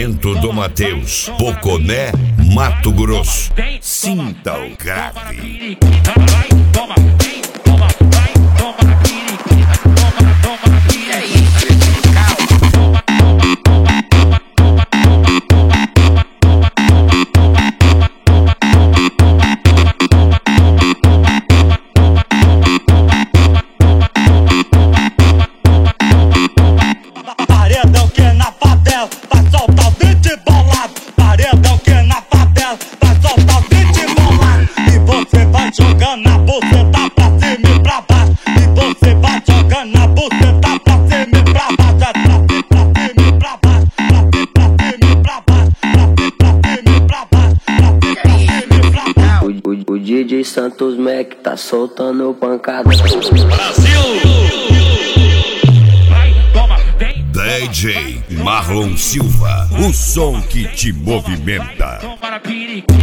Lançamento do Mateus, Poconé, Mato Grosso. Sinta o grave. Paredão que na favela vai soltar o dente bolado. Paredão que na favela vai soltar o dente bolado. E você vai jogando a buceta pra cima e pra baixo. E você vai jogando a buceta pra cima e pra baixo. Pra cima e pra baixo. Pra cima e pra baixo. Pra cima e pra baixo. Pra cima e pra baixo. O DJ Santos Mac tá soltando pancada. DJ Marlon Silva, o som que te movimenta.